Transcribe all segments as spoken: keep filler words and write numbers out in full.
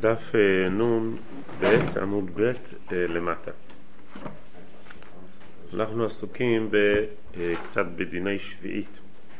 דף נון ב' עמוד ב' למטה. אנחנו עסוקים קצת בדיני שביעית.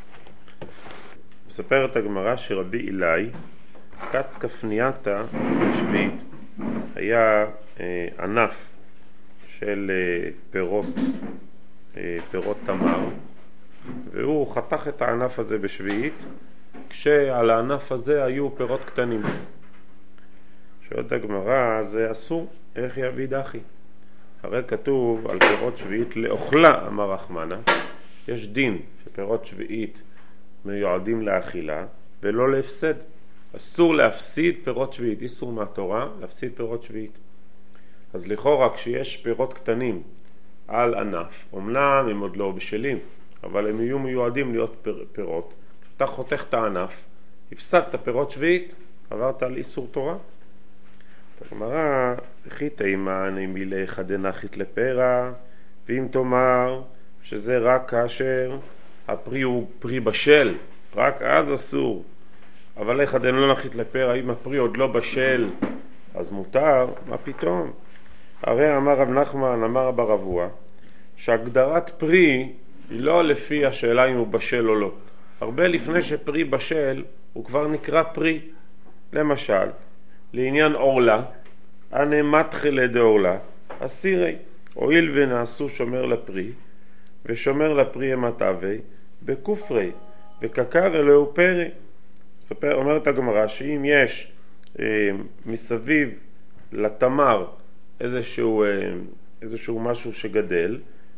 מספרת הגמרא שרבי אילאי קץ כפנייתה בשביעית. היה ענף של פירות פירות תמר, והוא חתך את הענף הזה בשביעית, כשעל הענף הזה היו פירות קטנים. שואלת הגמרא, זה אסור, איך יעביד אחי? הרי כתוב על פירות שביעית לאוכלה, אמר רחמנה. יש דין שפירות שביעית מיועדים לאכילה ולא להפסד. אסור להפסיד פירות שביעית, איסור מהתורה להפסיד פירות שביעית. אז לכאורה כשיש פירות קטנים על ענף, אומנם הם עוד לא בשלים, אבל הם יהיו מיועדים להיות פיר, פירות. אתה חותך את הענף, הפסדת פירות שביעית, עברת על איסור תורה. הגמרא, חיתא אימן אם ילך דנחית לפרע, ואם תאמר שזה רק כאשר הפרי הוא פרי בשל, רק אז אסור. אבל איך דן לא נחית לפרע, אם הפרי עוד לא בשל, אז מותר? מה פתאום? הרי אמר רב נחמן, אמר רב רבוע, שהגדרת פרי היא לא לפי השאלה אם הוא בשל או לא. הרבה לפני שפרי בשל הוא כבר נקרא פרי. למשל, לעניין אורלה, אנה מתחילה דאורלה, אסירי, הואיל ונעשו שומר לפרי, ושומר לפרי המטאווי, בכופרי, וכקר אלוהו פרי. ספר, אומרת הגמרא, שאם יש אה, מסביב לתמר איזשהו, אה, איזשהו משהו שגדל,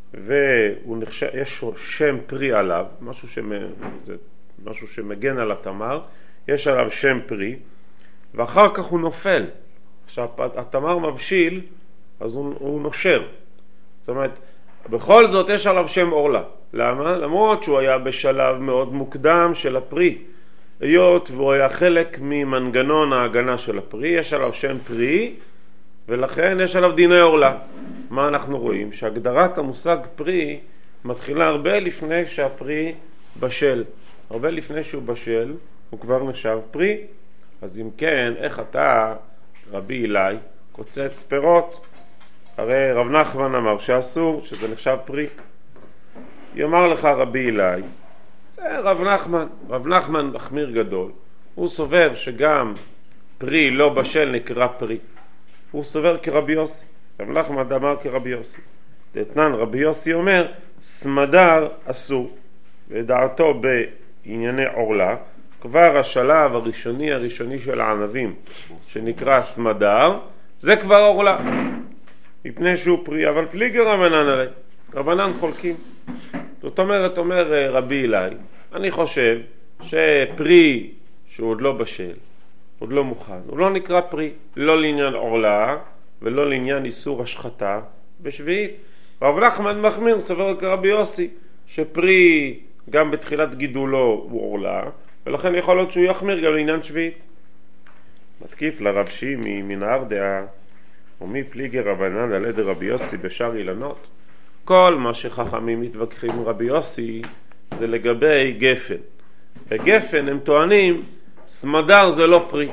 ויש שם פרי עליו, משהו, שמ, זה משהו שמגן על התמר, יש עליו שם פרי, ואחר כך הוא נופל. עכשיו, התמר מבשיל, אז הוא, הוא נושר. זאת אומרת, בכל זאת יש עליו שם אורלה. למה? למרות שהוא היה בשלב מאוד מוקדם של הפרי. היות והוא היה חלק ממנגנון ההגנה של הפרי, יש עליו שם פרי, ולכן יש עליו דיני אורלה. מה אנחנו רואים? שהגדרת המושג פרי מתחילה הרבה לפני שהפרי בשל. הרבה לפני שהוא בשל, הוא כבר נחשב פרי. אז אם כן, איך אתה, רבי אילאי, קוצץ פירות? הרי רב נחמן אמר שאסור, שזה נחשב פרי. יאמר לך רבי אילאי, זה רב נחמן, רב נחמן מחמיר גדול. הוא סובר שגם פרי לא בשל נקרא פרי. הוא סובר כרבי יוסי. רב נחמן אמר כרבי יוסי. דתנן רבי יוסי אומר, סמדר אסור. ודעתו בענייני עורלה, כבר השלב הראשוני הראשוני של הענבים, שנקרא סמדר, זה כבר עורלה. מפני שהוא פרי, אבל פליגי רבנן עלי. רבנן חולקים. זאת אומרת, אומר רבי אילאי, אני חושב שפרי שהוא עוד לא בשל, עוד לא מוכן, הוא לא נקרא פרי, לא לעניין עורלה ולא לעניין איסור השחתה בשביעית. רב נחמן מחמיר סובר כרבי יוסי, שפרי גם בתחילת גידולו הוא עורלה, ולכן יכול להיות שהוא יחמיר גם לעניין שביעית. מתקיף לרב שימי מנהר דעה, ומי פליגי רבנן על ידי רבי יוסי בשאר אילנות. כל מה שחכמים מתווכחים עם רבי יוסי זה לגבי גפן. בגפן הם טוענים סמדר זה לא פרי,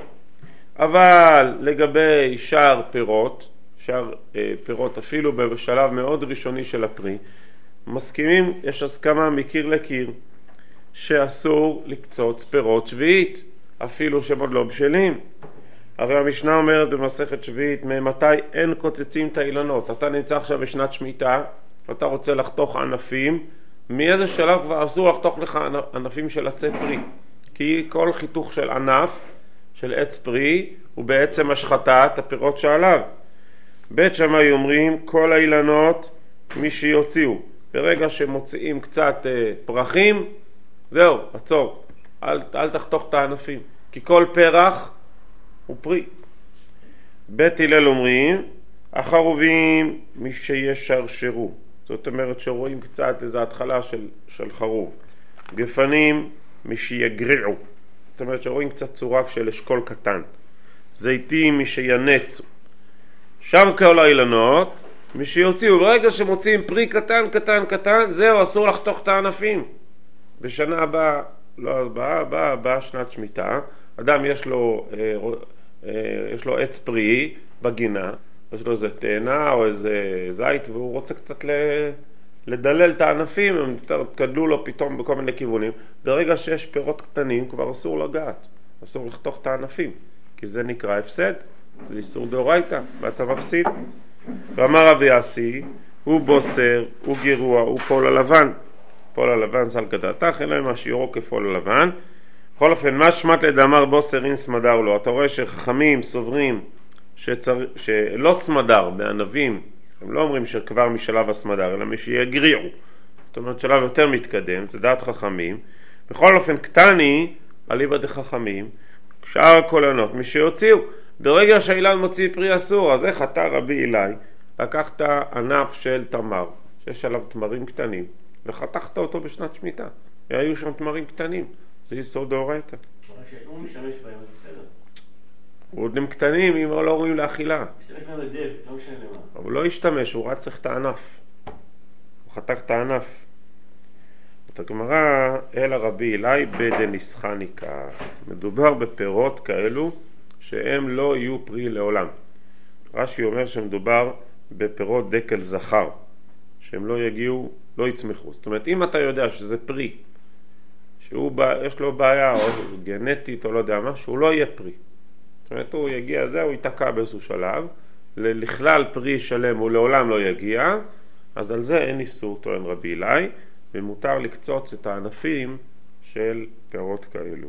אבל לגבי שאר פירות, שאר אה, פירות אפילו בשלב מאוד ראשוני של הפרי, מסכימים, יש הסכמה מקיר לקיר שאסור לקצוץ פירות שביעית אפילו שהם עוד לא בשלים. הרי המשנה אומרת במסכת שביעית, ממתי אין קוצצים את האילנות. אתה נמצא עכשיו בשנת שמיטה, אתה רוצה לחתוך ענפים, מאיזה שלב כבר אסור לחתוך לך ענפים של עצי פרי? כי כל חיתוך של ענף, של עץ פרי, הוא בעצם השחטת הפירות שעליו. בית שמאי אומרים, כל האילנות מי שיוציאו. ברגע שמוציאים קצת אה, פרחים, זהו, עצור. אל, אל תחתוך את הענפים. כי כל פרח הוא פרי. בית הלל אומרים, החרובים מי שישרשרו. זאת אומרת שרואים קצת איזו התחלה של, של חרוב. גפנים מי שיגריעו. זאת אומרת שרואים קצת צורה של אשכול קטן. זיתים מי שינצו. שם כל האילנות מי שיוציאו. ברגע שמוציאים פרי קטן קטן קטן, זהו, אסור לחתוך את הענפים. בשנה הבאה, לא הבאה, הבאה, הבאה שנת שמיטה, אדם יש לו אה, יש לו עץ פרי בגינה, יש לו איזה תאנה או איזה זית, והוא רוצה קצת לדלל את הענפים, הם גדלו לו פתאום בכל מיני כיוונים. ברגע שיש פירות קטנים כבר אסור לגעת, אסור לחתוך את הענפים, כי זה נקרא הפסד, זה איסור דאורייתא, ואתה מפסיד. ואמר רבי אסי, הוא בוסר, הוא גירוע, הוא פועל הלבן. פועל הלבן סל כדעתך, אלא אם השיעורו כפועל הלבן. בכל אופן, מה שמת לדאמר בוסר אין סמדר לו? אתה רואה שחכמים סוברים שצר... שלא סמדר בענבים, הם לא אומרים שכבר משלב הסמדר, אלא משיגריעו. זאת אומרת, שלב יותר מתקדם, זה דעת חכמים. בכל אופן, קטני, אליבא דחכמים, שאר הקולנות, מי שיוציאו. ברגע שהאילן מוציא פרי אסור, אז איך אתה רבי אלי, לקחת ענף של תמר, שיש עליו תמרים קטנים, וחתכת אותו בשנת שמיטה, והיו שם תמרים קטנים, זה איסור דאורייתא. הוא משתמש בהם, זה בסדר. הוא עוד הם קטנים, אם לא ראויים לאכילה. משתמש בהם לדב, לא משנה למה. אבל הוא לא השתמש, הוא רצח את הענף. הוא חתך את הענף. את הגמרא, אל הרבי אלי בדניסחניקה. מדובר בפירות כאלו, שהם לא יהיו פרי לעולם. רש"י אומר שמדובר בפירות דקל זכר, שהם לא יגיעו, לא יצמחו. זאת אומרת, אם אתה יודע שזה פרי, שיש לו בעיה או גנטית או לא יודע מה, שהוא לא יהיה פרי. זאת אומרת, הוא יגיע זה, הוא ייתקע באיזשהו שלב, לכלל פרי שלם הוא לעולם לא יגיע, אז על זה אין איסור, טוען רבי אלי, ומותר לקצוץ את הענפים של פירות כאלו.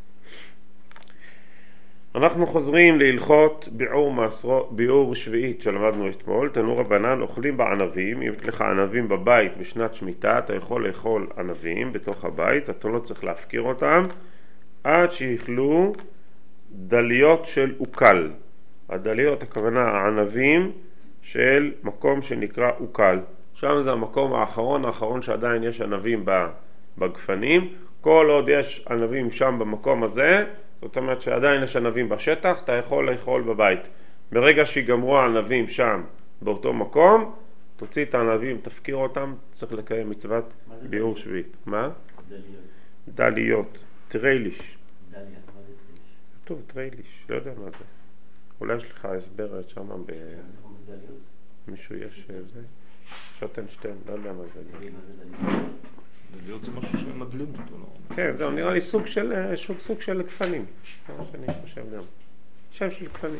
אנחנו חוזרים להלכות ביעור מעשרות, ביעור שביעית שלמדנו אתמול. תנו רבנן, אוכלים בענבים. אם יש לך ענבים בבית בשנת שמיטה, אתה יכול לאכול ענבים בתוך הבית, אתה לא צריך להפקיר אותם, עד שיאכלו דליות של אוקל. הדליות, הכוונה הענבים של מקום שנקרא אוקל. שם זה המקום האחרון, האחרון שעדיין יש ענבים בגפנים. כל עוד יש ענבים שם במקום הזה, זאת אומרת שעדיין יש ענבים בשטח, אתה יכול לאכול בבית. ברגע שיגמרו הענבים שם באותו מקום, תוציא את הענבים, תפקיר אותם, צריך לקיים מצוות ביעור שביעית. מה? דליות. דליות, טרייליש. דליה, מה זה טרייליש? טוב, טרייליש, לא יודע מה זה. אולי יש לך הסבר שם ב... מישהו יש זה? שוטנשטיין, לא יודע מה זה. דליות זה משהו שמדלים אותו, לא? כן, זהו, נראה לי סוג של, סוג, סוג של גפנים. זה מה שאני חושב גם. שם של גפנים.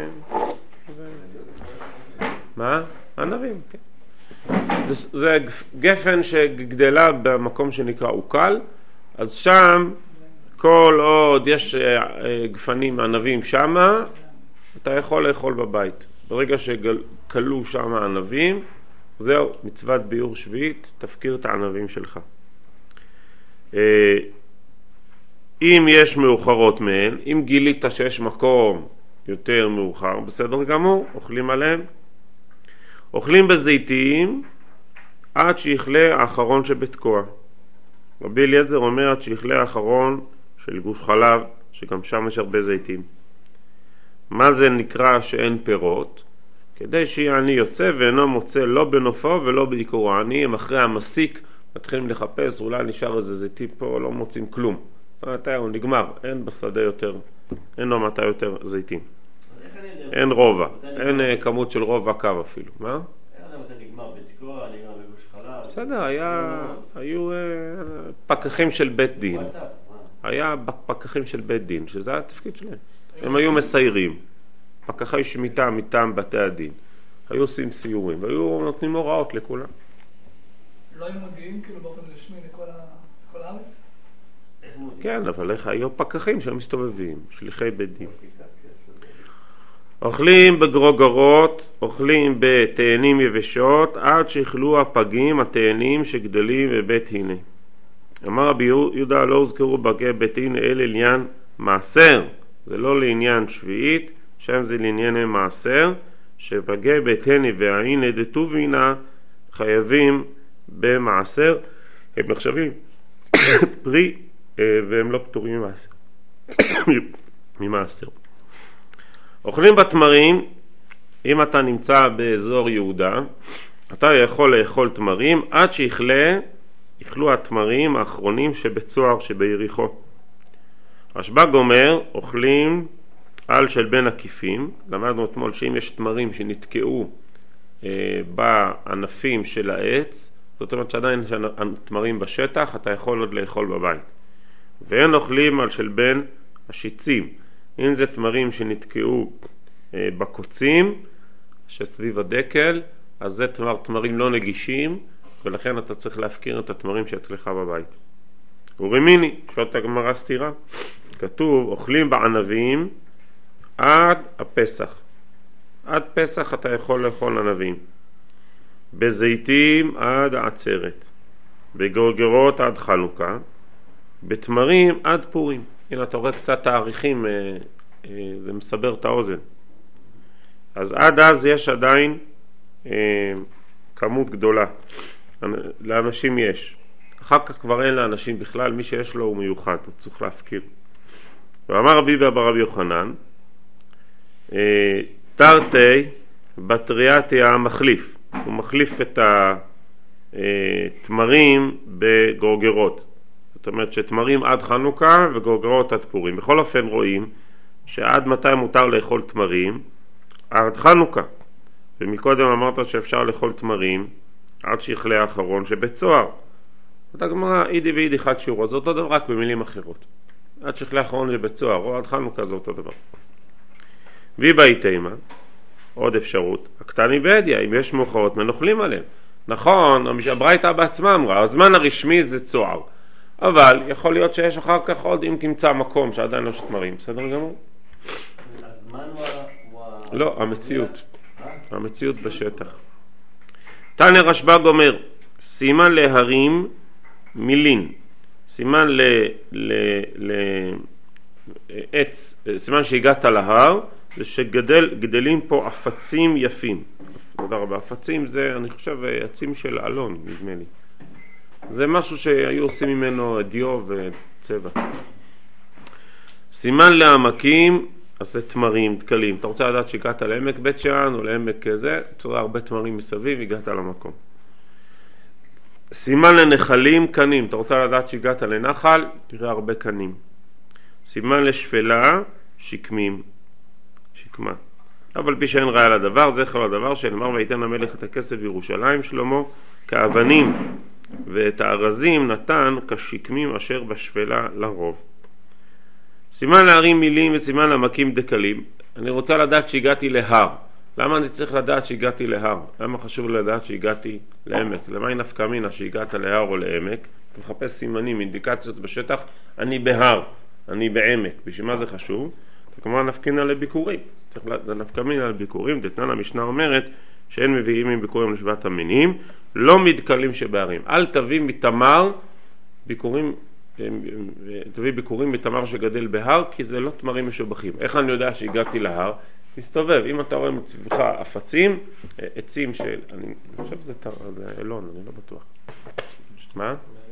מה? ענבים, כן. זה, זה גפן שגדלה במקום שנקרא אוקל, אז שם כל עוד יש גפנים ענבים שמה, אתה יכול לאכול בבית. ברגע שכלו שם הענבים, זהו, מצוות ביעור שביעית, תפקיר את הענבים שלך. אם יש מאוחרות מהן, אם גילית שיש מקום יותר מאוחר, בסדר גמור, אוכלים עליהם. אוכלים בזיתים עד שיכלה האחרון שבתקוע. רבי אליעזר אומר עד שיכלה האחרון של גוש חלב, שגם שם יש הרבה זיתים. מה זה נקרא שאין פירות? כדי שיהיה עני יוצא ואינו מוצא לא בנופו ולא בעיקרו. העניים אחרי המסיק מתחילים לחפש, אולי נשאר איזה זיתים פה, לא מוצאים כלום. מתי הוא נגמר, אין בשדה יותר, אין לו מתי יותר זיתים. אין רובע, אין כמות של רובע קו אפילו. מה? איך אתה מתי נגמר בתקוע, נגמר בגוש חלב? בסדר, היו פקחים של בית דין. היה פקחים של בית דין, שזה היה התפקיד שלהם. הם היו מסיירים, פקחי שמיטה מטעם בתי הדין. היו עושים סיורים, והיו נותנים הוראות לכולם. לא היו מגיעים כאילו באופן רשמי לכל הארץ? כן, אבל איך היו פקחים שהם מסתובבים, שליחי בית דין. אוכלים בגרוגרות, אוכלים בתאנים יבשות, עד שיכלו הפגים, התאנים שגדלים בבית הנה. אמר רבי יהודה, לא הוזכרו בגי בית הנה אלה לעניין מעשר, זה לא לעניין שביעית, שם זה לעניין מעשר, שבגי בית הנה וההנה דטובינה חייבים במעשר, הם נחשבים פרי והם לא פטורים ממעשר. ממעשר. אוכלים בתמרים, אם אתה נמצא באזור יהודה, אתה יכול לאכול תמרים עד שיכלה, יכלו התמרים האחרונים שבצוהר שביריחו. רשב"ג אומר, אוכלים על של בין עקיפים, למדנו אתמול שאם יש תמרים שנתקעו אה, בענפים של העץ, זאת אומרת שעדיין יש תמרים בשטח, אתה יכול עוד לאכול בבית. ואין אוכלים על של בין השיצים, אם זה תמרים שנתקעו אה, בקוצים שסביב הדקל, אז זה תמר, תמרים לא נגישים, ולכן אתה צריך להפקיר את התמרים שאצלך בבית. ורמיני, שעות הגמרא סתירה, כתוב אוכלים בענבים עד הפסח. עד פסח אתה יכול לאכול ענבים. בזיתים עד העצרת. בגרגרות עד חנוכה. בתמרים עד פורים. הנה אתה רואה קצת תאריכים, אה, אה, זה מסבר את האוזן. אז עד אז יש עדיין אה, כמות גדולה. לאנשים יש. אחר כך כבר אין לאנשים בכלל, מי שיש לו הוא מיוחד, הוא צריך להפקיר. ואמר רבי ברבי יוחנן, תרתי בטריאטיה המחליף, הוא מחליף את התמרים בגורגרות. זאת אומרת שתמרים עד חנוכה וגורגרות עד פורים. בכל אופן רואים שעד מתי מותר לאכול תמרים? עד חנוכה. ומקודם אמרת שאפשר לאכול תמרים עד שיכלה האחרון שבצוהר. זאת הגמרא, אידי ואידי חד שיעור, אז אותו דבר רק במילים אחרות. עד שיכלה האחרון שבצוהר, או עד חנוכה זה אותו דבר. ויבאי תימה, עוד אפשרות, הקטני בעדיה, אם יש מאוחרות מנוכלים עליהם. נכון, הברייתא בעצמה אמרה, הזמן הרשמי זה צוהר. אבל יכול להיות שיש אחר כך עוד אם תמצא מקום שעדיין לא שתמרים, בסדר גמור? הזמן הוא... לא, המציאות. המציאות בשטח. תניא רשב"ג אומר, סימן להרים מילין, סימן ל... ל... ל... עץ, סימן שהגעת להר, זה שגדלים פה עפצים יפים. תודה רבה. עפצים זה, אני חושב, עצים של אלון, נדמה לי. זה משהו שהיו עושים ממנו דיו וצבע. סימן לעמקים, אז זה תמרים, דקלים. אתה רוצה לדעת שהגעת לעמק בית שאן או לעמק כזה, תראה הרבה תמרים מסביב, הגעת למקום. סימן לנחלים, קנים. אתה רוצה לדעת שהגעת לנחל, תראה הרבה קנים. סימן לשפלה, שקמים. שקמה. אבל פי שאין ראיה לדבר, זכר לדבר שנאמר ויתן המלך את הכסף בירושלים שלמה, כאבנים ואת הארזים נתן כשקמים אשר בשפלה לרוב. סימן להרים מילים וסימן למקים דקלים. אני רוצה לדעת שהגעתי להר. למה אני צריך לדעת שהגעתי להר? למה חשוב לדעת שהגעתי לעמק? למה היא נפקא מינה שהגעת להר או לעמק? אתה מחפש סימנים, אינדיקציות בשטח, אני בהר, אני בעמק. בשביל מה זה חשוב? זה כמובן נפקינה לביקורים. זה נפקא מינה לביקורים. דתנן המשנה אומרת שאין מביאים עם ביקורים לשבעת המינים, לא מתקלים שבערים. אל תביא מתמר ביקורים, תביא ביקורים מתמר שגדל בהר, כי זה לא תמרים משובחים. איך אני יודע שהגעתי להר? מסתובב, אם אתה רואה מצבך עפצים, עצים של, אני חושב שזה אלון, אני לא בטוח. מה?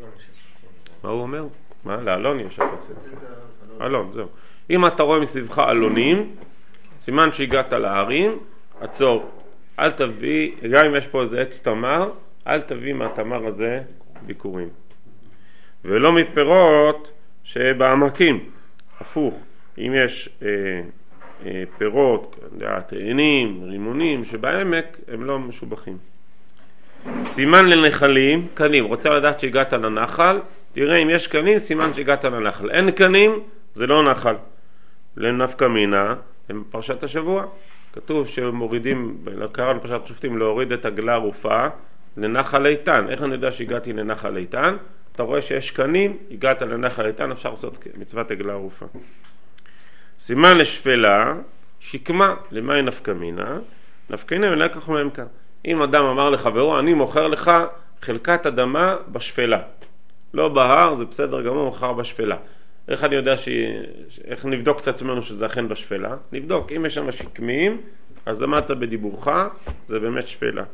מה הוא אומר? מה? לאלון יש עפצים. אלון, זהו. אם אתה רואה מסביבך אלונים, סימן שהגעת להרים, עצור. אל תביא, גם אם יש פה איזה עץ תמר, אל תביא מהתמר הזה ביקורים. ולא מפירות שבעמקים, הפוך. אם יש אה, אה, פירות, תאנים, רימונים, שבעמק הם לא משובחים. סימן לנחלים, קנים. רוצה לדעת שהגעת לנחל, תראה אם יש קנים, סימן שהגעת לנחל. אין קנים, זה לא נחל. לנפקא מינה, הם פרשת השבוע. כתוב שמורידים, קראנו פרשת שופטים, להוריד את עגלה ערופה לנחל איתן. איך אני יודע שהגעתי לנחל איתן? אתה רואה שיש קנים, הגעת לנחל איתן, אפשר לעשות מצוות עגלה ערופה. סימן לשפלה, שקמה, למה היא נפקא מינה? נפקא מינה ולקח מהם כאן. אם אדם אמר לחברו, אני מוכר לך חלקת אדמה בשפלה. לא בהר, זה בסדר גמור, מוכר בשפלה. איך אני יודע ש... איך נבדוק את עצמנו שזה אכן בשפלה? נבדוק, אם יש שם שקמים, אז אמרת בדיבורך, זה באמת שפלה.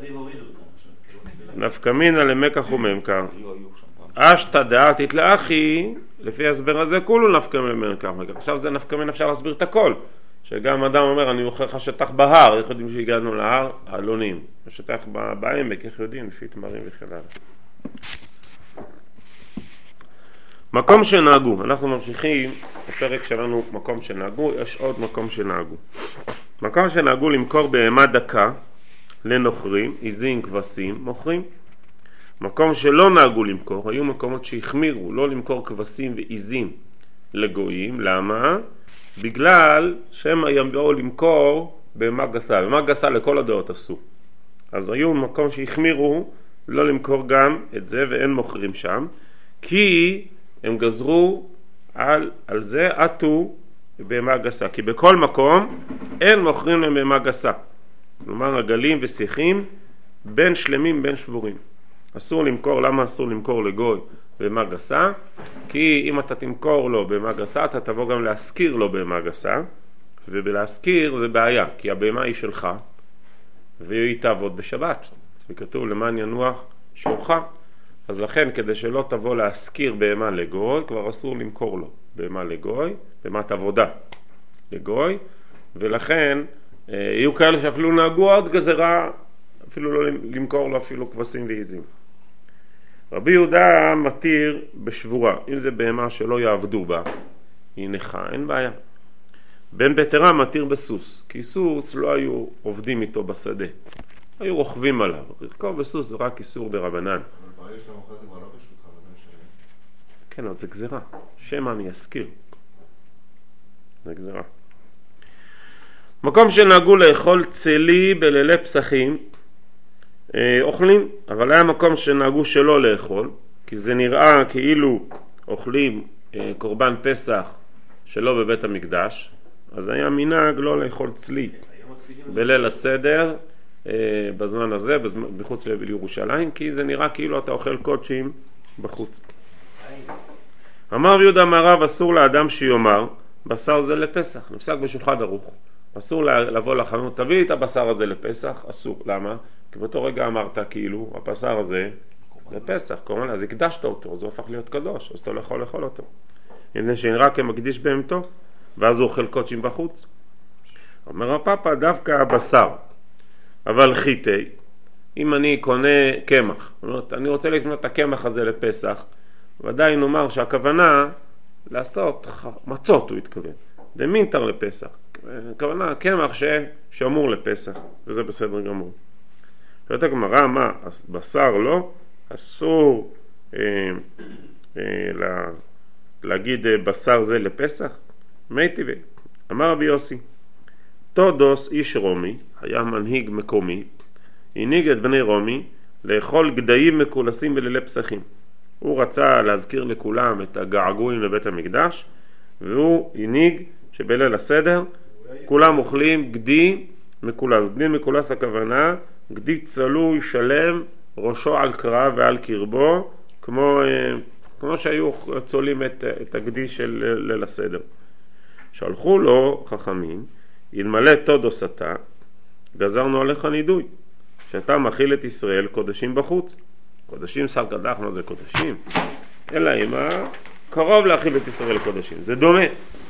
נפקא מינה למקח וממכר. אשתא דעתית לאחי, לפי ההסבר הזה כולו נפקא מינה למקח וממכר. עכשיו זה נפקא מינה, אפשר להסביר את הכל. שגם אדם אומר, אני מוכר לך שטח בהר, איך יודעים שהגענו להר? אלונים. השטח בעמק, איך יודעים? לפי תמרים וכן הלאה. מקום שנהגו, אנחנו ממשיכים בפרק שלנו מקום שנהגו, יש עוד מקום שנהגו. מקום שנהגו למכור בהמה דקה לנוכרים, עיזים, כבשים, מוכרים. מקום שלא נהגו למכור, היו מקומות שהחמירו, לא למכור כבשים ועיזים לגויים. למה? בגלל שהם יבואו למכור בהמה גסה. בהמה גסה לכל הדעות עשו. אז היו מקום שהחמירו לא למכור גם את זה, ואין מוכרים שם, כי הם גזרו על, על זה עטו בהמה גסה. כי בכל מקום אין מוכרים להם בהמה גסה. כלומר, עגלים ושיחים בין שלמים בין שבורים. אסור למכור. למה אסור למכור לגוי בהמה גסה? כי אם אתה תמכור לו בהמה גסה, אתה תבוא גם להשכיר לו בהמה גסה, ובלהשכיר זה בעיה, כי הבהמה היא שלך, והיא תעבוד בשבת. וכתוב למען ינוח שורך. אז לכן, כדי שלא תבוא להשכיר בהמה לגוי, כבר אסור למכור לו בהמה לגוי, בהמת עבודה לגוי, ולכן יהיו כאלה שאפילו נהגו עוד גזרה, אפילו לא למכור לו אפילו כבשים ועיזים. רבי יהודה מתיר בשבורה, אם זה בהמה שלא יעבדו בה, היא נכה, אין בעיה. בן בתרה מתיר בסוס, כי סוס לא היו עובדים איתו בשדה, היו רוכבים עליו. לרכוב בסוס זה רק איסור דרבנן. אבל ברגע שאתה מוכר זה כבר לא פשוט לך, וזה משנה. כן, אבל זה גזירה. שמא אני אזכיר. זה גזירה. מקום שנהגו לאכול צלי בלילי פסחים, אה, אוכלים, אבל היה מקום שנהגו שלא לאכול, כי זה נראה כאילו אוכלים אה, קורבן פסח שלא בבית המקדש, אז היה מנהג לא לאכול צלי בליל הסדר, אה, בזמן הזה, בזמן, בחוץ לירושלים, כי זה נראה כאילו אתה אוכל קודשים בחוץ. אמר יהודה מהרב, אסור לאדם שיאמר בשר זה לפסח, נפסק בשולחן ערוך. אסור לבוא לחנות, תביא את הבשר הזה לפסח, אסור. למה? כי באותו רגע אמרת כאילו, הבשר הזה לפסח, כלומר, אז הקדשת אותו, זה הופך להיות קדוש, אז אתה לא יכול לאכול אותו. הנה שנראה כמקדיש בהמתו, ואז הוא אוכל קודשים בחוץ. אומר הפאפה, דווקא הבשר, אבל חיטי, אם אני קונה קמח, אני רוצה לקנות את הקמח הזה לפסח, ודאי נאמר שהכוונה לעשות מצות, הוא התכוון, זה מינטר לפסח. הכוונה, קמח ש... שאמור לפסח, וזה בסדר גמור. שואלת הגמרא, מה, בשר לא? אסור אה, אה, לה, להגיד אה, בשר זה לפסח? מי טבעי? אמר רבי יוסי, תודוס איש רומי, היה מנהיג מקומי, הנהיג את בני רומי לאכול גדיים מקולסים בלילי פסחים. הוא רצה להזכיר לכולם את הגעגועים לבית המקדש, והוא הנהיג שבליל הסדר כולם אוכלים גדי מקולס. גדי מקולס הכוונה גדי צלוי שלם, ראשו על קרב ועל קרבו, כמו, כמו שהיו צולים את, את הגדי של ליל הסדר. שלחו לו חכמים, אלמלא תודוס אתה, גזרנו עליך נידוי, שאתה מכיל את ישראל קודשים בחוץ. קודשים שר קדח, מה זה קודשים? אלא אם קרוב להכיל את ישראל קודשים, זה דומה.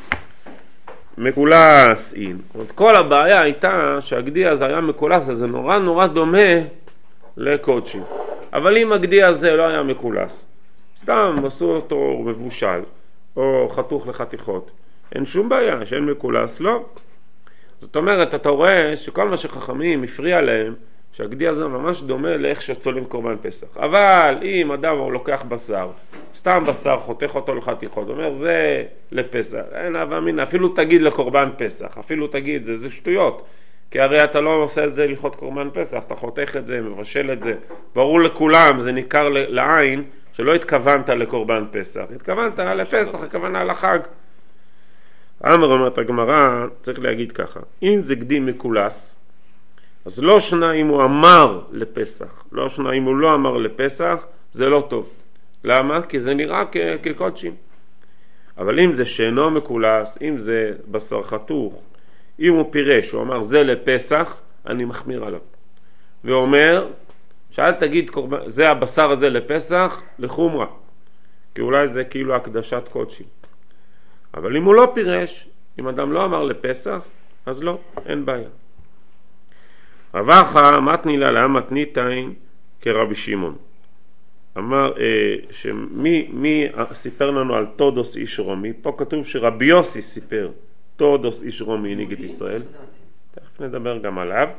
מקולס אין. כל הבעיה הייתה שהגדי הזה היה מקולס, אז זה נורא נורא דומה לקודשים. אבל אם הגדי הזה לא היה מקולס, סתם עשו אותו מבושל, או חתוך לחתיכות, אין שום בעיה, שאין מקולס, לא. זאת אומרת, אתה רואה שכל מה שחכמים הפריע להם, שהגדי הזה ממש דומה לאיך שצולים קורבן פסח. אבל אם אדם הוא לוקח בשר, סתם בשר, חותך אותו לחתיכות, אומר זה לפסח, אין אהבה מינה, אפילו תגיד לקורבן פסח, אפילו תגיד זה, זה שטויות, כי הרי אתה לא עושה את זה ללכות קורבן פסח, אתה חותך את זה, מבשל את זה, ברור לכולם, זה ניכר לעין, שלא התכוונת לקורבן פסח, התכוונת לפסח, הכוונה לחג. אמר אומרת הגמרא, צריך להגיד ככה, אם זה גדי מקולס, אז לא שנה אם הוא אמר לפסח, לא שנה אם הוא לא אמר לפסח, זה לא טוב. למה? כי זה נראה כקודשים. אבל אם זה שאינו מקולס, אם זה בשר חתוך, אם הוא פירש, הוא אמר זה לפסח, אני מחמיר עליו. ואומר, שאל תגיד זה הבשר הזה לפסח, לחומרה. כי אולי זה כאילו הקדשת קודשים. אבל אם הוא לא פירש, אם אדם לא אמר לפסח, אז לא, אין בעיה. רבחה מתני לה לה מתניתין כרבי שמעון. אמר אה, שמי מי סיפר לנו על תודוס איש רומי, פה כתוב שרבי יוסי סיפר תודוס איש רומי הנהיג את ישראל, תכף נדבר גם עליו,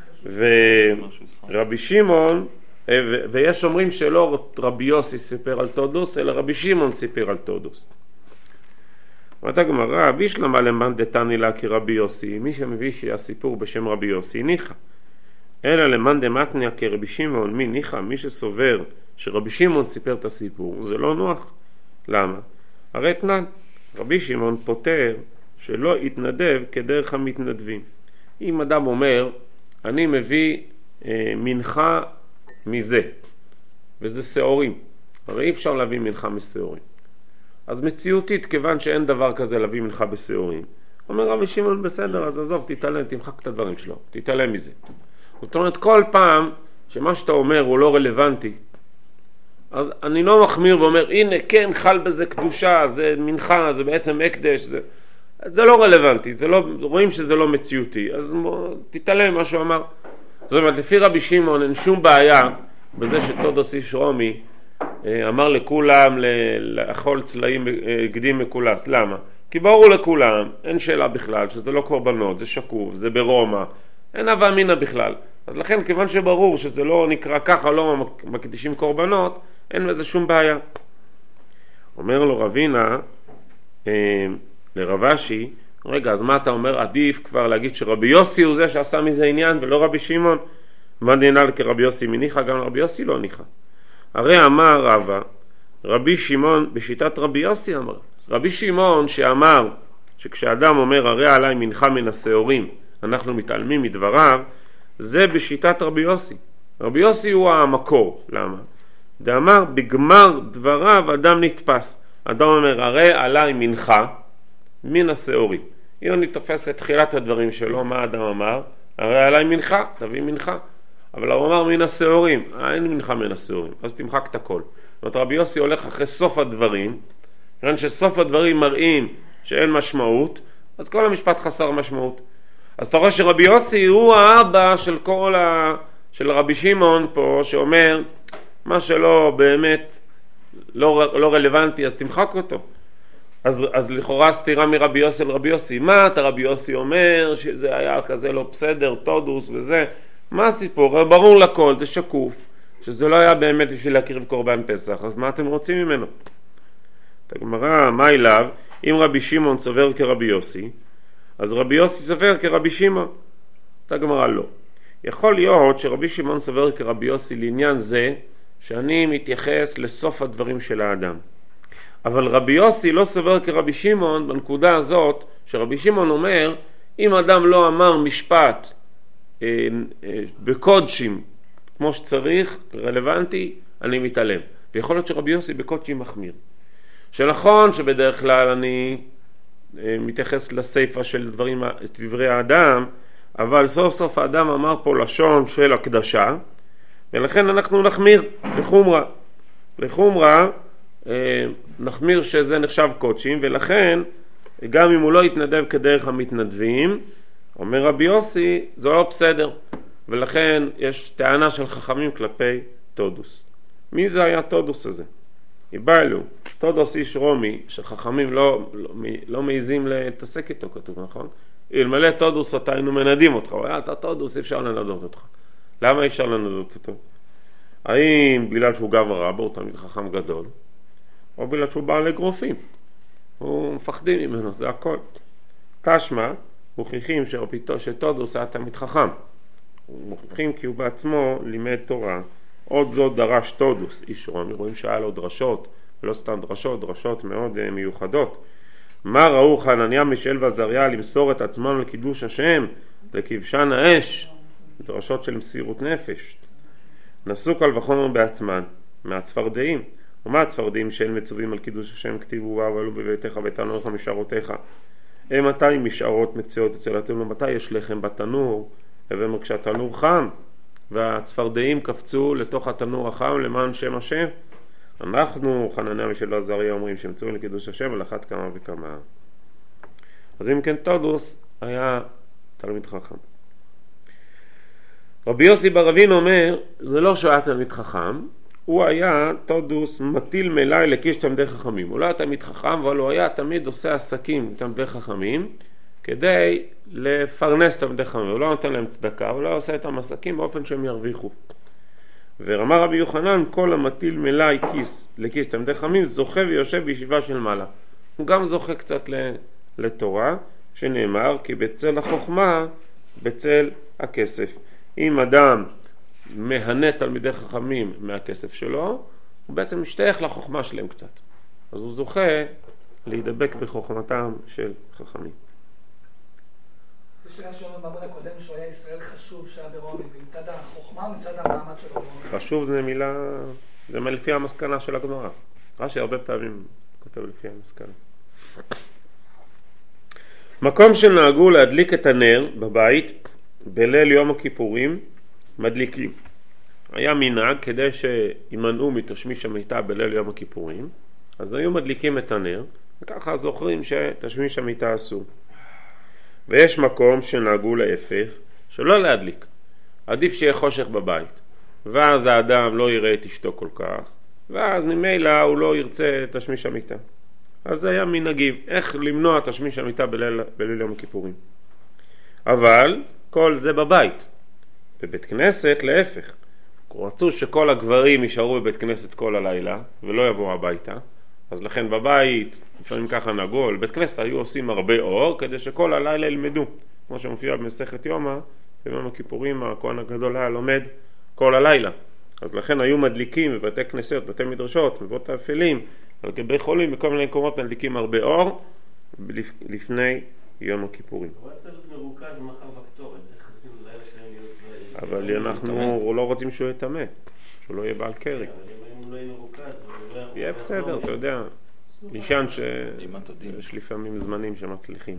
ורבי שמעון, אה, ו- ויש אומרים שלא רבי יוסי סיפר על תודוס, אלא רבי שמעון סיפר על תודוס. אומרת הגמרא, בישלמה למאן דתני לה כרבי יוסי, מי שמביא שהסיפור בשם רבי יוסי ניחא, אלא למאן דמתניא כרבי שמעון, מי ניחא? מי שסובר שרבי שמעון סיפר את הסיפור, זה לא נוח. למה? הרי תנן, רבי שמעון פותר שלא יתנדב כדרך המתנדבים. אם אדם אומר, אני מביא אה, מנחה מזה, וזה שעורים, הרי אי אפשר להביא מנחה משעורים. אז מציאותית, כיוון שאין דבר כזה להביא מנחה בשעורים, אומר רבי שמעון, בסדר, אז עזוב, תתעלם, תמחק את הדברים שלו, תתעלם מזה. זאת אומרת, כל פעם שמה שאתה אומר הוא לא רלוונטי, אז אני לא מחמיר ואומר, הנה, כן, חל בזה קדושה, זה מנחה, זה בעצם הקדש, זה, זה לא רלוונטי, זה לא, רואים שזה לא מציאותי, אז תתעלם מה שהוא אמר. זאת אומרת, לפי רבי שמעון אין שום בעיה בזה שתודוס איש רומי אמר לכולם לאכול צלעים גדים מקולס. למה? כי ברור לכולם, אין שאלה בכלל, שזה לא קורבנות, זה שקוף, זה ברומא, אין הווה אמינא בכלל. אז לכן, כיוון שברור שזה לא נקרא ככה, לא מקדישים קורבנות, אין בזה שום בעיה. אומר לו רבינה, אה, לרבשי, רגע, אז מה אתה אומר? עדיף כבר להגיד שרבי יוסי הוא זה שעשה מזה עניין, ולא רבי שמעון. מה נענה כרבי יוסי מניחה? גם רבי יוסי לא ניחה. הרי אמר רבא, רבי שמעון, בשיטת רבי יוסי אמר, רבי שמעון שאמר, שכשאדם אומר, הרי עליי מנחה מן השעורים, אנחנו מתעלמים מדבריו, זה בשיטת רבי יוסי. רבי יוסי הוא המקור. למה? דאמר, בגמר דבריו אדם נתפס. אדם אומר, הרי עליי מנחה מן השעורים. אם אני תופס את תחילת הדברים שלו, מה אדם אמר? הרי עליי מנחה, תביא מנחה. אבל הוא אמר מן השעורים, אין מנחה מן השעורים, אז תמחק את הכל. זאת אומרת, רבי יוסי הולך אחרי סוף הדברים, כיוון שסוף הדברים מראים שאין משמעות, אז כל המשפט חסר משמעות. אז אתה רואה שרבי יוסי הוא האבא של כל ה... של רבי שמעון פה, שאומר מה שלא באמת לא, לא רלוונטי, אז תמחק אותו. אז, אז לכאורה סתירה מרבי יוסי לרבי יוסי. מה אתה רבי יוסי אומר שזה היה כזה לא בסדר, תודוס וזה? מה הסיפור? ברור לכל, זה שקוף, שזה לא היה באמת בשביל להקריב קורבן פסח, אז מה אתם רוצים ממנו? את הגמרא, מה אליו? אם רבי שמעון סובר כרבי יוסי, אז רבי יוסי סובר כרבי שמעון. את הגמרא לא. יכול להיות שרבי שמעון סובר כרבי יוסי לעניין זה, שאני מתייחס לסוף הדברים של האדם. אבל רבי יוסי לא סובר כרבי שמעון בנקודה הזאת, שרבי שמעון אומר, אם אדם לא אמר משפט אה, אה, בקודשים כמו שצריך, רלוונטי, אני מתעלם. ויכול להיות שרבי יוסי בקודשים מחמיר. שנכון שבדרך כלל אני אה, מתייחס לסייפה של דברים, את דברי האדם, אבל סוף סוף האדם אמר פה לשון של הקדשה, ולכן אנחנו נחמיר לחומרה. לחומרה אה, נחמיר שזה נחשב קודשים, ולכן גם אם הוא לא יתנדב כדרך המתנדבים, אומר רבי יוסי, זה לא בסדר. ולכן יש טענה של חכמים כלפי תודוס. מי זה היה תודוס הזה? יבאלו, תודוס איש רומי, שחכמים לא, לא, לא מעיזים להתעסק איתו, כתוב, נכון? אלמלא תודוס אתה היינו מנדים אותך, או אתה תודוס, אי אפשר לנדות אותך. למה אי אפשר לנדות אותו? האם בגלל שהוא גב רבו, הוא תמיד חכם גדול, או בגלל שהוא בעל אגרופים, הוא מפחדים ממנו, זה הכל. תשמע, מוכיחים שתודוס היה תמיד חכם. מוכיחים כי הוא בעצמו לימד תורה. עוד זאת דרש תודוס איש רומי, רואים שהיה לו דרשות, לא סתם דרשות, דרשות מאוד uh, מיוחדות. מה ראו חנניה מישאל ועזריה למסור את עצמם לקידוש השם, לכבשן האש, דרשות של מסירות נפש. נסו קל וחומר בעצמן, מהצפרדעים. ומה הצפרדעים שאין מצווים על קידוש השם, כתיבו ועלו בביתך ותנורך משערותיך. הם מתי משערות מציאות אצל התנור, מתי יש לחם בתנור, אבל כשהתנור חם, והצפרדעים קפצו לתוך התנור החם למען שם השם. אנחנו, חנניה מישאל ועזריה, אומרים שמצווים לקידוש השם על אחת כמה וכמה. אז אם כן, תודוס היה תלמיד חכם. רבי יוסי בר אבין אומר, זה לא שהוא היה תלמיד חכם, הוא היה תודוס מטיל מלאי לקיש תלמידי חכמים. הוא לא היה תמיד חכם, אבל הוא היה תמיד עושה עסקים תלמידי חכמים כדי לפרנס תלמידי חכמים. הוא לא נותן להם צדקה, הוא לא עושה את עסקים באופן שהם ירוויחו. ורמה רבי יוחנן, כל המטיל מלאי כיס לכיס תלמידי חכמים זוכה ויושב בישיבה של מעלה. הוא גם זוכה קצת לתורה, שנאמר כי בצל החוכמה בצל הכסף. אם אדם מהנה תלמידי חכמים מהכסף שלו, הוא בעצם משתייך לחוכמה שלהם קצת. אז הוא זוכה להידבק בחוכמתם של חכמים. זו שאלה שאומר במאמר הקודם שהוא היה ישראל חשוב שהיה ברומי, זה מצד החוכמה או מצד המעמד שלו ברומי? חשוב זה מילה, זה לפי המסקנה של הגמרא. רש"י הרבה פעמים כותב לפי המסקנה. מקום שנהגו להדליק את הנר בבית בליל יום הכיפורים מדליקים. היה מנהג כדי שימנעו מתשמיש המיטה בליל יום הכיפורים, אז היו מדליקים את הנר, וככה זוכרים שתשמיש המיטה אסור. ויש מקום שנהגו להפך, שלא להדליק. עדיף שיהיה חושך בבית, ואז האדם לא יראה את אשתו כל כך, ואז ממילא הוא לא ירצה תשמיש המיטה. אז זה היה מנהגים, איך למנוע תשמיש המיטה בליל, בליל יום הכיפורים. אבל כל זה בבית. בבית כנסת להפך. רצו שכל הגברים יישארו בבית כנסת כל הלילה ולא יבואו הביתה, אז לכן בבית, לפעמים ככה נגעו, בבית כנסת היו עושים הרבה אור כדי שכל הלילה ילמדו, כמו שמופיע במסכת יומא, ביום הכיפורים הכהן הגדול היה לומד כל הלילה. אז לכן היו מדליקים בבתי כנסיות, בתי מדרשות, מבואות האפלים, על גבי חולים, בכל מיני מקומות מדליקים הרבה אור לפני יום הכיפורים. מרוכז מחר בקטורת, אבל אנחנו לא רוצים שהוא יתאמה, שהוא לא יהיה בעל קרי. יהיה בסדר, אתה יודע, נשען שיש לפעמים זמנים שמצליחים.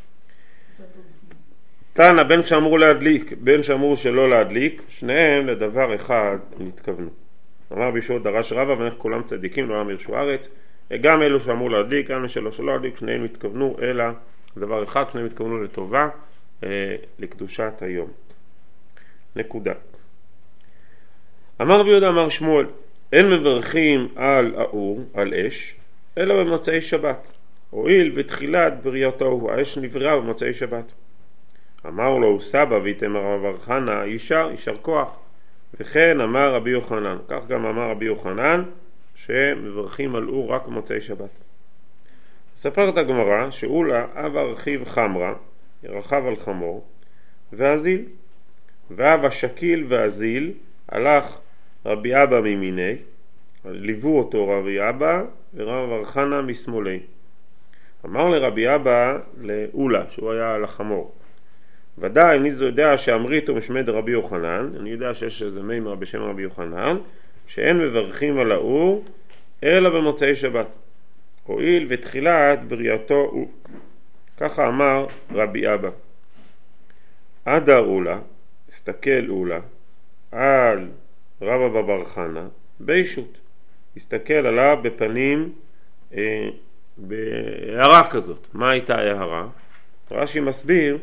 תנא, בין שאמרו להדליק, בין שאמרו שלא להדליק, שניהם לדבר אחד נתכוונו. אמר בישוע דרש רבא, ואיך כולם צדיקים, לא אמר שו ארץ, גם אלו שאמרו להדליק, גם אלו שלא להדליק, שניהם התכוונו, אלא דבר אחד, שניהם התכוונו לטובה, לקדושת היום. נקודה. אמר רבי יהודה אמר שמואל, אין מברכים על האור, על אש, אלא במוצאי שבת. הואיל ותחילת בריאתו, האש נבראה במוצאי שבת. אמר לו סבא ויתמר רב חנא, ישר, ישר כוח. וכן אמר רבי יוחנן, כך גם אמר רבי יוחנן, שמברכים על אור רק במוצאי שבת. ספרת הגמרא, שאולה אב הרכיב חמרה, רכב על חמור, והזיל. ואב השקיל והזיל הלך רבי אבא מימיני, ליוו אותו רבי אבא ורב ארחנה משמאלי. אמר לרבי אבא לאולה, שהוא היה על החמור, ודאי אני זו יודע שאמריתו משמד רבי יוחנן, אני יודע שיש איזה מימר בשם רבי יוחנן, שאין מברכים על האור אלא במוצאי שבת, הואיל ותחילת בריאתו הוא. ככה אמר רבי אבא. עדה אולה, הסתכל אולה על רב אבא בר חנא בישות, הסתכל עליו בפנים אה, בהערה כזאת. מה הייתה ההערה? רש"י מסביר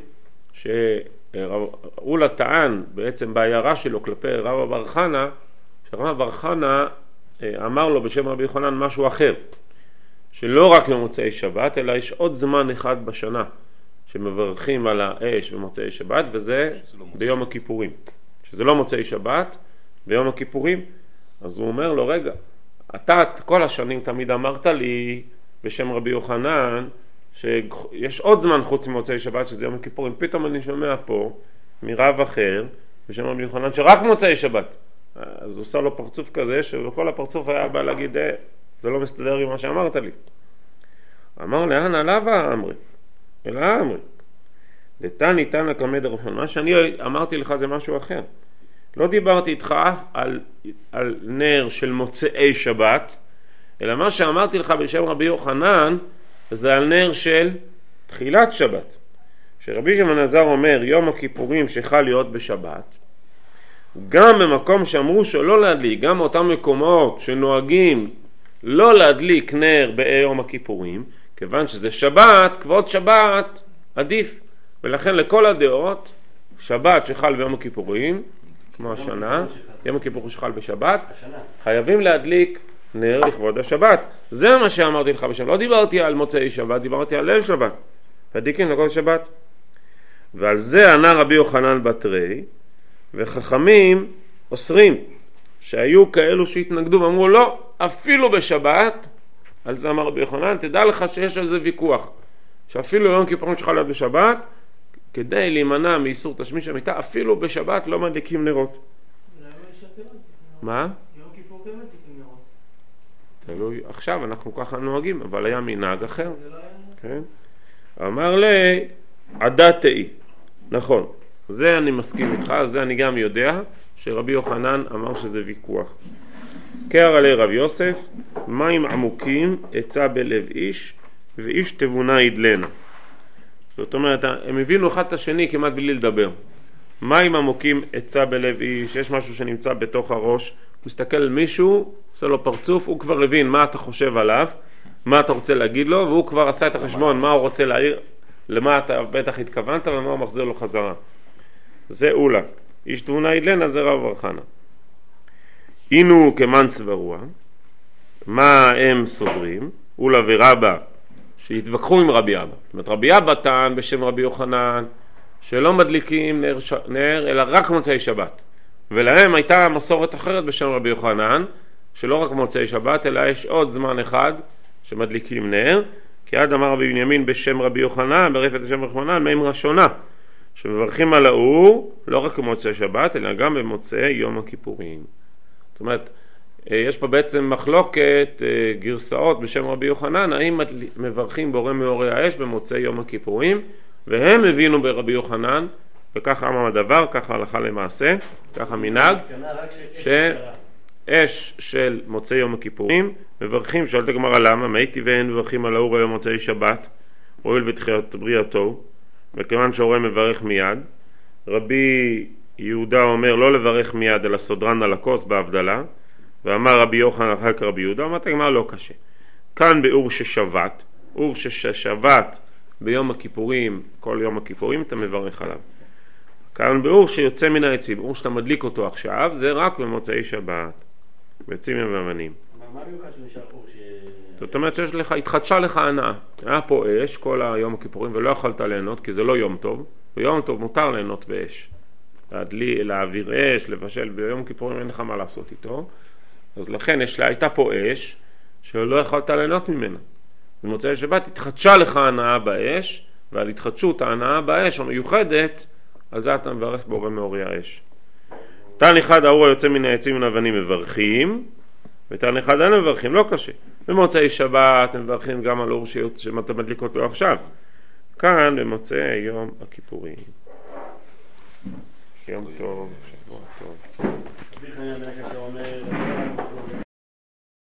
שאולה טען בעצם בהערה שלו כלפי רב אבא בר חנא, שרב אבא בר חנא אה, אמר לו בשם רבי יוחנן משהו אחר, שלא רק במוצאי שבת אלא יש עוד זמן אחד בשנה שמברכים על האש במוצאי שבת, וזה ביום הכיפורים, שזה לא מוצאי שבת, ביום הכיפורים. אז הוא אומר לו, רגע, אתה כל השנים תמיד אמרת לי בשם רבי יוחנן שיש עוד זמן חוץ ממוצאי שבת שזה יום הכיפורים, פתאום אני שומע פה מרב אחר בשם רבי יוחנן שרק מוצאי שבת. אז הוא עושה לו פרצוף כזה, שבכל הפרצוף היה בא להגיד, זה לא מסתדר עם מה שאמרת לי. אמר לאן עליו אמרי אלא אמרי דתן ניתן לקמד הראשון. מה שאני אמרתי לך זה משהו אחר. לא דיברתי איתך על, על נר של מוצאי שבת, אלא מה שאמרתי לך בשם רבי יוחנן זה על נר של תחילת שבת. שרבי שמעון אלעזר אומר יום הכיפורים שחל להיות בשבת, גם במקום שאמרו שלא להדליק, גם אותם מקומות שנוהגים לא להדליק נר ביום הכיפורים, כיוון שזה שבת, כבוד שבת עדיף, ולכן לכל הדעות שבת שחל ביום הכיפורים כמו השנה, יום הכיפור שחל בשבת, השנה. חייבים להדליק נר לכבוד השבת. זה מה שאמרתי לך בשבת. לא דיברתי על מוצאי שבת, דיברתי על ליל שבת. הדליקים לכבוד השבת. ועל זה ענה רבי יוחנן בתרי, וחכמים אוסרים, שהיו כאלו שהתנגדו ואמרו לא, אפילו בשבת, על זה אמר רבי יוחנן, תדע לך שיש על זה ויכוח, שאפילו יום כיפורים שחל עד בשבת, כדי להימנע מאיסור תשמיש המיטה, אפילו בשבת לא מדליקים נרות. מה? יום כיפור כן מדליקים נרות. תלוי, עכשיו אנחנו ככה נוהגים, אבל היה מנהג אחר. זה לא היה... כן? אמר לי, עדת תאי. נכון, זה אני מסכים איתך, זה אני גם יודע, שרבי יוחנן אמר שזה ויכוח. קרא לי רב יוסף, מים עמוקים עצה בלב איש, ואיש תבונה ידלנה. זאת אומרת, הם הבינו אחד את השני כמעט בלי לדבר. מים עמוקים עצה בלב איש, יש משהו שנמצא בתוך הראש, מסתכל על מישהו, עושה לו פרצוף, הוא כבר הבין מה אתה חושב עליו, מה אתה רוצה להגיד לו, והוא כבר עשה את החשבון, מה הוא רוצה להעיר, למה אתה בטח התכוונת ומה הוא מחזיר לו חזרה. זה אולה. איש תבונה ידלנה זה רב בר חנא. אינו כמן סברוע, מה הם סוברים? אולה ורבא, שהתווכחו עם רבי אבא. זאת אומרת, רבי אבא טען בשם רבי יוחנן, שלא מדליקים נר, ש... נר אלא רק מוצאי שבת. ולהם הייתה מסורת אחרת בשם רבי יוחנן, שלא רק מוצאי שבת, אלא יש עוד זמן אחד שמדליקים נר, כי עד אמר רבי בנימין בשם רבי יוחנן, ברפת בשם רבי יוחנן, מימרה שונה, שמברכים על האור, לא רק במוצאי שבת, אלא גם במוצאי יום הכיפורים. זאת אומרת, יש פה בעצם מחלוקת גרסאות בשם רבי יוחנן, האם מברכים בורא מאורי האש במוצאי יום הכיפורים, והם הבינו ברבי יוחנן, וככה אמר הדבר, ככה הלכה למעשה, ככה מנהג, שאש של מוצאי יום הכיפורים, מברכים, שואלת הגמרא למה, מאיתי ואין מברכים על האור היום מוצאי שבת, הואיל ותחילת בריאתו, וכיוון שהורה מברך מיד, רבי יהודה אומר לא לברך מיד אלא סודרן על הכוס בהבדלה, ואמר רבי יוחנן אחר כך רבי יהודה, אמרת הגמרא לא קשה. כאן באור ששבת, אור ששבת ביום הכיפורים, כל יום הכיפורים אתה מברך עליו. כאן באור שיוצא מן העצים, אור שאתה מדליק אותו עכשיו, זה רק במוצאי שבת, בעצים ובאבנים. מה מיוחד שנשאר אור ש... זאת אומרת שיש לך, התחדשה לך הנאה. היה פה אש כל היום הכיפורים ולא יכולת ליהנות כי זה לא יום טוב. ביום טוב מותר ליהנות באש. להדלי, להעביר אש, לבשל, ביום כיפורים אין לך מה לעשות איתו. אז לכן יש לה, הייתה פה אש שלא יכולת ליהנות ממנה. במוצאי שבת התחדשה לך הנאה באש, ועל התחדשות ההנאה באש המיוחדת, על זה אתה מברך בורא מאורי האש. תן אחד האור היוצא מן העצים מן האבנים מברכים, ותן אחד אין מברכים, לא קשה. במוצאי שבת הם מברכים גם על אור שאתה מדליק אותו עכשיו. כאן במוצאי יום הכיפורים. יום טוב, שבוע טוב.